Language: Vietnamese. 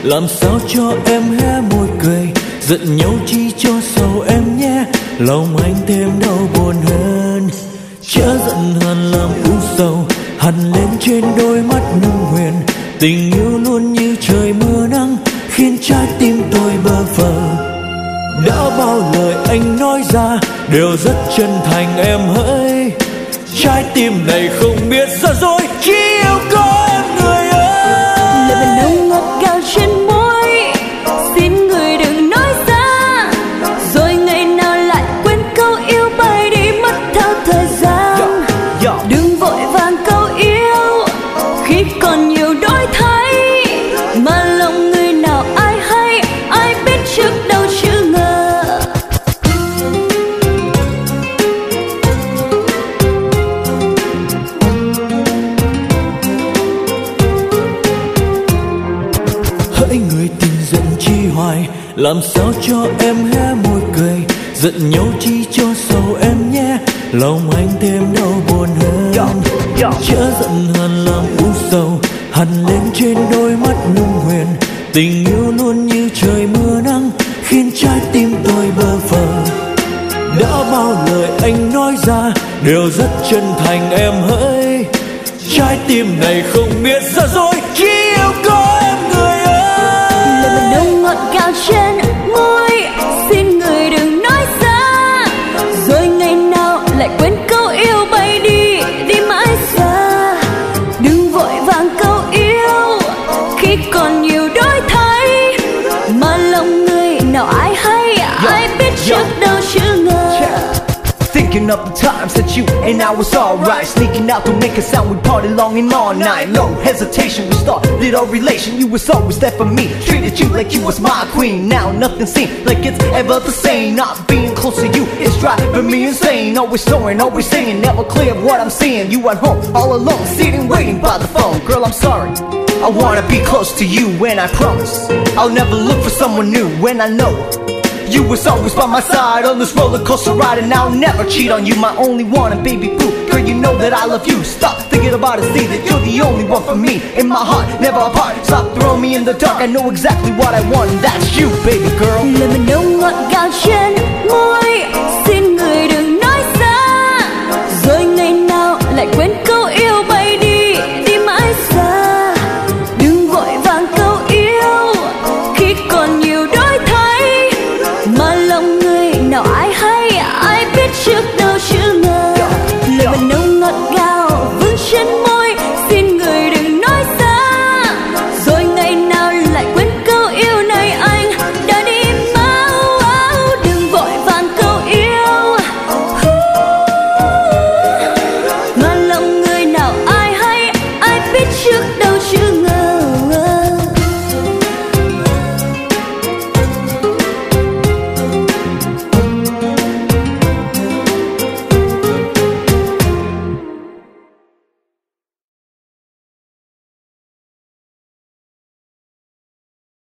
làm sao cho em hé môi cười. Giận nhau chi cho sầu em nhé, lòng anh thêm đau buồn hơn. Chớ giận hờn làm u sầu, hằn lên trên đôi mắt nung huyền. Tình yêu luôn như trời mưa nắng, khiến trái tim tôi bơ phờ. Đã bao lời anh nói ra đều rất chân thành em hỡi. Trái tim này không biết giả dối, chỉ yêu có em người ơi. Lời bên nồng ngọt ngào trên môi, xin người đừng nói ra. Rồi ngày nào lại quên câu yêu bay đi mất theo thời gian. Đừng vội vàng câu yêu khi còn nhiều đổi thay, mà lòng người nào ai hay, ai biết trước đâu chứ ngờ. Hỡi người tình giận chi hoài, làm sao cho em hé môi cười. Giận nhau chi cho sầu em nhé, lòng anh thêm đau buồn hơn. Chớ giận hờn làm u sầu, hằn lên trên đôi mắt nung huyền. Tình yêu luôn như trời mưa nắng, khiến trái tim tôi bơ phờ. Đã bao lời anh nói ra đều rất chân thành em hỡi. Trái tim này không biết giả dối, chỉ yêu có em người ơi. Lời bên nồng ngọt ngào trên môi, xin người đừng nói ra. Rồi ngày nào lại quên câu yêu bay đi, đi mãi xa. Đừng vội vàng câu yêu khi còn nhiều đổi thay, mà lòng người nào ai hay, ai biết trước đâu chứ ngờ. Thinking of the times that you and I was alright, sneaking out to make a sound, we party long and all night. No hesitation, we started our relation. You was always there for me, treated you like you was my queen. Now nothing seems like it's ever the same. Not being close to you is driving me insane. Always snoring, always singing, never clear what I'm seeing. You at home, all alone, sitting waiting by the phone. Girl, I'm sorry, I wanna be close to you, and I promise I'll never look for someone new. When I know you was always by my side on this roller coaster ride, and I'll never cheat on you, my only one, and baby boo, girl, you know that I love you. Stop thinking about it, see that you're the only one for me. In my heart, never apart. Stop throwing me in the dark, I know exactly what I want, and that's you, baby girl. Lời mình nồng ngọt ngào trên môi,